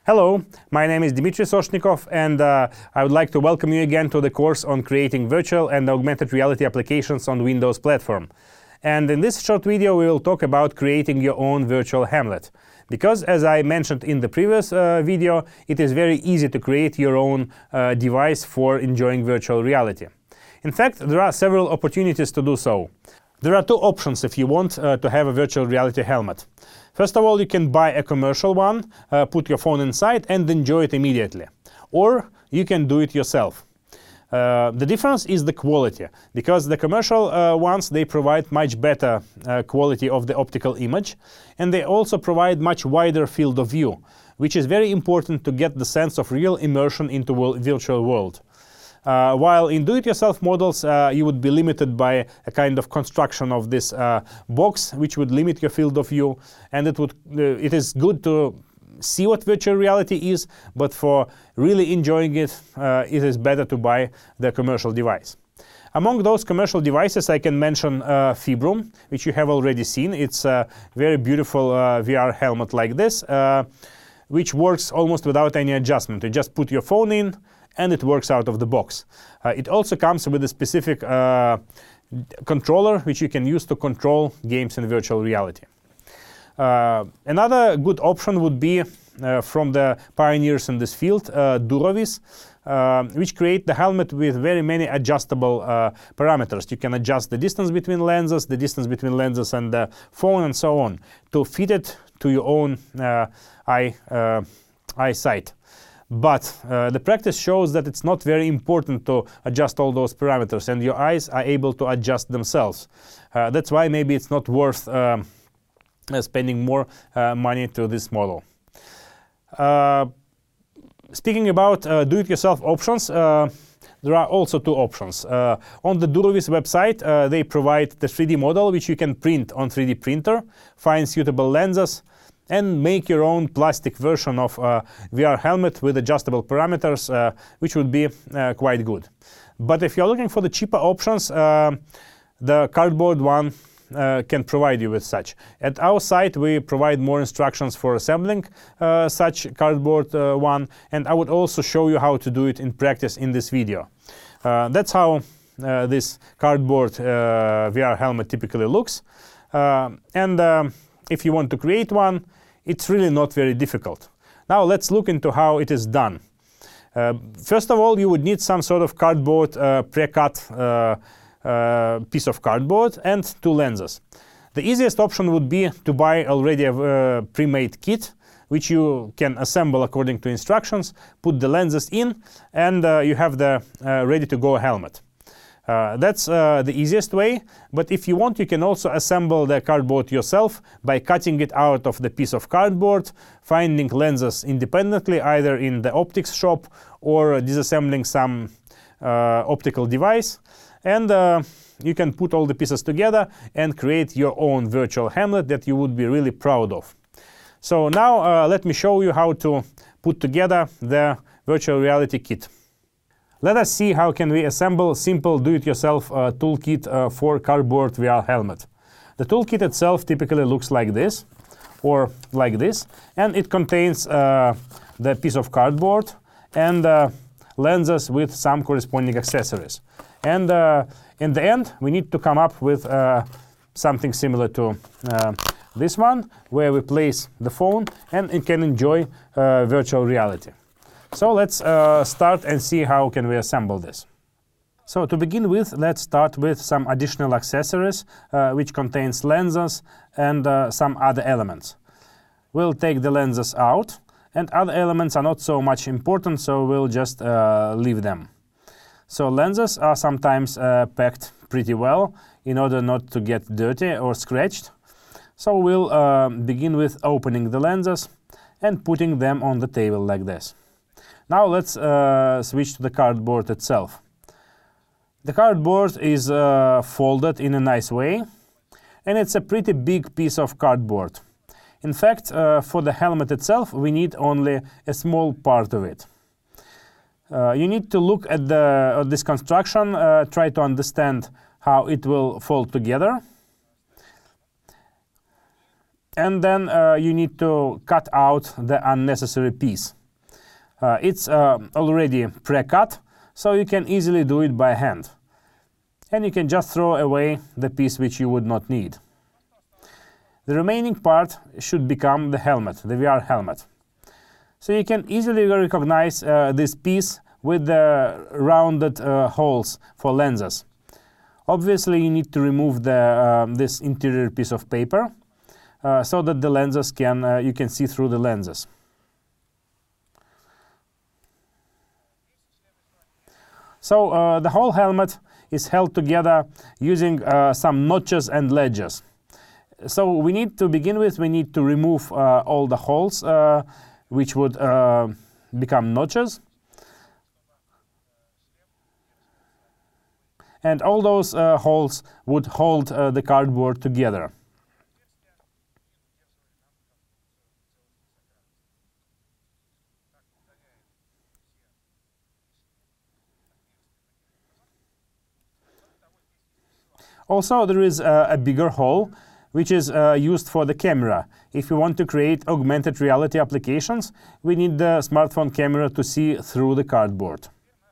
Hello, my name is Dmitry Soshnikov, and I would like to welcome you again to the course on creating virtual and augmented reality applications on Windows platform. And in this short video, we will talk about creating your own virtual Hamlet. Because, as I mentioned in the previous video, it is very easy to create your own device for enjoying virtual reality. In fact, there are several opportunities to do so. There are two options if you want to have a virtual reality helmet. First of all, you can buy a commercial one, put your phone inside and enjoy it immediately. Or you can do it yourself. The difference is the quality, because the commercial ones, they provide much better quality of the optical image, and they also provide much wider field of view, which is very important to get the sense of real immersion into virtual world. While in do-it-yourself models, you would be limited by a kind of construction of this box, which would limit your field of view, and it is good to see what virtual reality is, but for really enjoying it, it is better to buy the commercial device. Among those commercial devices, I can mention Fibrum, which you have already seen. It's a very beautiful VR helmet like this, which works almost without any adjustment. You just put your phone in, and it works out of the box. It also comes with a specific controller, which you can use to control games in virtual reality. Another good option would be from the pioneers in this field, Durovis, which create the helmet with very many adjustable parameters. You can adjust the distance between lenses, the distance between lenses and the phone, and so on, to fit it to your own eyesight. But the practice shows that it's not very important to adjust all those parameters, and your eyes are able to adjust themselves. That's why maybe it's not worth spending more money to this model. Speaking about do-it-yourself options, there are also two options. On the Durovis website, they provide the 3D model, which you can print on 3D printer, find suitable lenses, and make your own plastic version of VR helmet with adjustable parameters, which would be quite good. But if you're looking for the cheaper options, the cardboard one can provide you with such. At our site, we provide more instructions for assembling such cardboard one, and I would also show you how to do it in practice in this video. That's how this cardboard VR helmet typically looks. If you want to create one, it's really not very difficult. Now let's look into how it is done. First of all, you would need some sort of cardboard, pre-cut piece of cardboard and two lenses. The easiest option would be to buy already a pre-made kit, which you can assemble according to instructions, put the lenses in, and you have the ready-to-go helmet. That's the easiest way, but if you want, you can also assemble the cardboard yourself by cutting it out of the piece of cardboard, finding lenses independently, either in the optics shop or disassembling some optical device, and you can put all the pieces together and create your own virtual Hamlet that you would be really proud of. So now let me show you how to put together the virtual reality kit. Let us see how can we assemble simple do-it-yourself toolkit for cardboard VR helmet. The toolkit itself typically looks like this, or like this, and it contains the piece of cardboard and lenses with some corresponding accessories. And in the end, we need to come up with something similar to this one, where we place the phone and it can enjoy virtual reality. So let's start and see how can we assemble this. So to begin with, let's start with some additional accessories, which contains lenses and some other elements. We'll take the lenses out, and other elements are not so much important, so we'll just leave them. So lenses are sometimes packed pretty well in order not to get dirty or scratched. So we'll begin with opening the lenses and putting them on the table like this. Now let's switch to the cardboard itself. The cardboard is folded in a nice way, and it's a pretty big piece of cardboard. In fact, for the helmet itself, we need only a small part of it. You need to look at this construction, try to understand how it will fold together. and then you need to cut out the unnecessary piece. It's already pre-cut, so you can easily do it by hand. And you can just throw away the piece which you would not need. The remaining part should become the helmet, the VR helmet. So you can easily recognize this piece with the rounded holes for lenses. Obviously, you need to remove this interior piece of paper so that the lenses you can see through the lenses. So the whole helmet is held together using some notches and ledges. So we need to remove all the holes which would become notches. And all those holes would hold the cardboard together. Also, there is a bigger hole which is used for the camera. If you want to create augmented reality applications, we need the smartphone camera to see through the cardboard.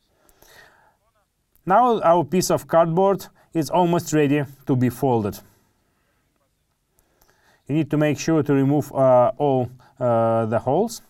Now our piece of cardboard is almost ready to be folded. You need to make sure to remove all the holes.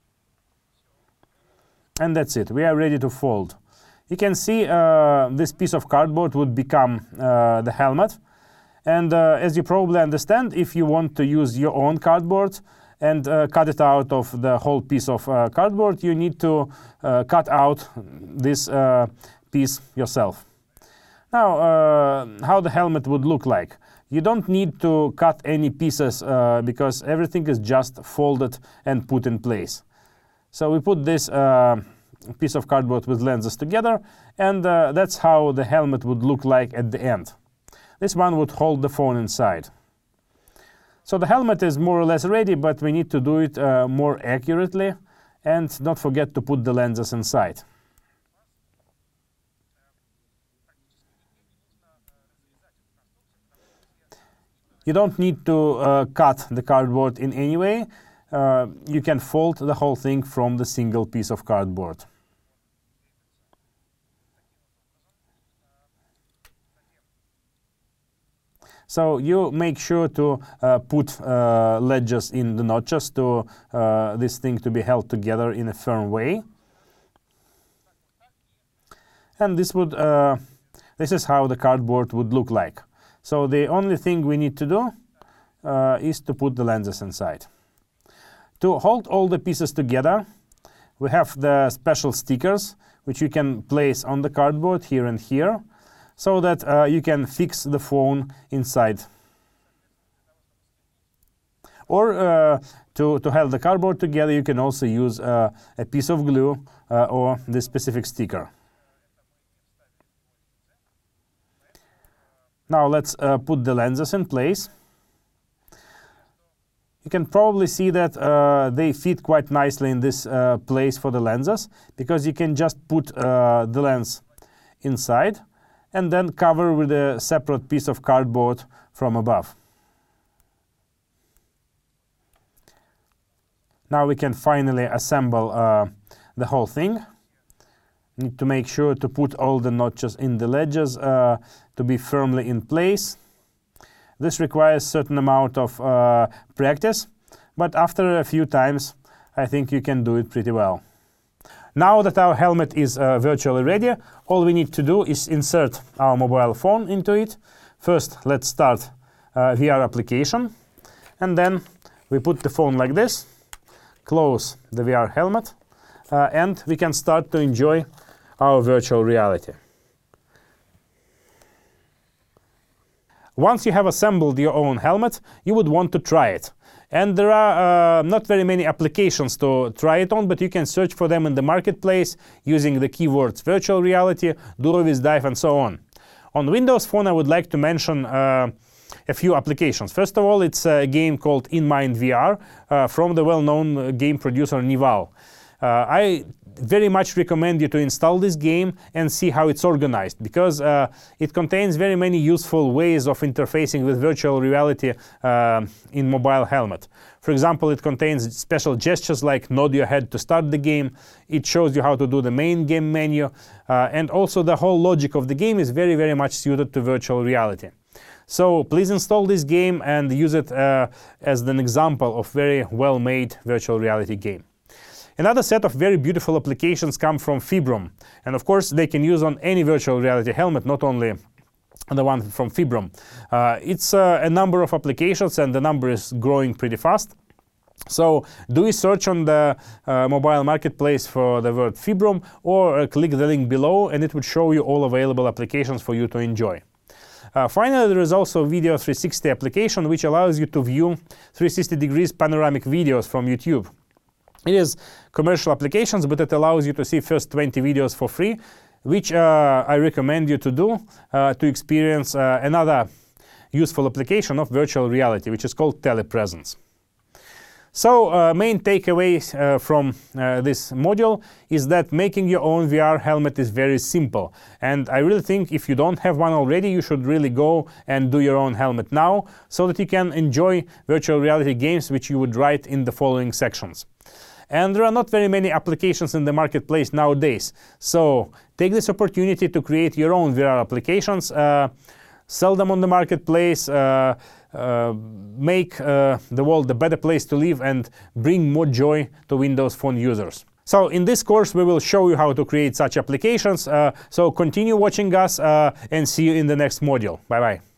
And that's it. We are ready to fold. You can see this piece of cardboard would become the helmet. And as you probably understand, if you want to use your own cardboard and cut it out of the whole piece of cardboard, you need to cut out this piece yourself. Now, how the helmet would look like. You don't need to cut any pieces because everything is just folded and put in place. So we put this piece of cardboard with lenses together, and that's how the helmet would look like at the end. This one would hold the phone inside. So the helmet is more or less ready, but we need to do it more accurately, and don't forget to put the lenses inside. You don't need to cut the cardboard in any way. You can fold the whole thing from the single piece of cardboard. So you make sure to put ledges in the notches to this thing to be held together in a firm way. And this is how the cardboard would look like. So the only thing we need to do is to put the lenses inside. To hold all the pieces together, we have the special stickers which you can place on the cardboard here and here, so that you can fix the phone inside. Or to hold the cardboard together, you can also use a piece of glue or this specific sticker. Now let's put the lenses in place. You can probably see that they fit quite nicely in this place for the lenses, because you can just put the lens inside and then cover with a separate piece of cardboard from above. Now we can finally assemble the whole thing. Need to make sure to put all the notches in the ledges to be firmly in place. This requires a certain amount of practice, but after a few times, I think you can do it pretty well. Now that our helmet is virtually ready, all we need to do is insert our mobile phone into it. First, let's start VR application, and then we put the phone like this, close the VR helmet, and we can start to enjoy our virtual reality. Once you have assembled your own helmet, you would want to try it. And there are not very many applications to try it on, but you can search for them in the marketplace using the keywords virtual reality, DuroVis Dive, and so on. On Windows Phone, I would like to mention a few applications. First of all, it's a game called InMind VR from the well-known game producer Nival. I very much recommend you to install this game and see how it's organized, because it contains very many useful ways of interfacing with virtual reality in mobile helmet. For example, it contains special gestures like nod your head to start the game. It shows you how to do the main game menu, and also the whole logic of the game is very, very much suited to virtual reality. So please install this game and use it as an example of very well-made virtual reality game. Another set of very beautiful applications come from Fibrom, and of course they can use on any virtual reality helmet, not only the one from Fibrom. It's a number of applications, and the number is growing pretty fast. So do a search on the mobile marketplace for the word Fibrom, or click the link below and it would show you all available applications for you to enjoy. Finally, there is also Video 360 application, which allows you to view 360 degrees panoramic videos from YouTube. It is commercial applications, but it allows you to see first 20 videos for free, which I recommend you to do to experience another useful application of virtual reality, which is called telepresence. So main takeaways from this module is that making your own VR helmet is very simple, and I really think if you don't have one already, you should really go and do your own helmet now, so that you can enjoy virtual reality games which you would write in the following sections. And there are not very many applications in the marketplace nowadays, so take this opportunity to create your own VR applications, sell them on the marketplace, make the world a better place to live, and bring more joy to Windows Phone users. So in this course we will show you how to create such applications, so continue watching us and see you in the next module. Bye bye.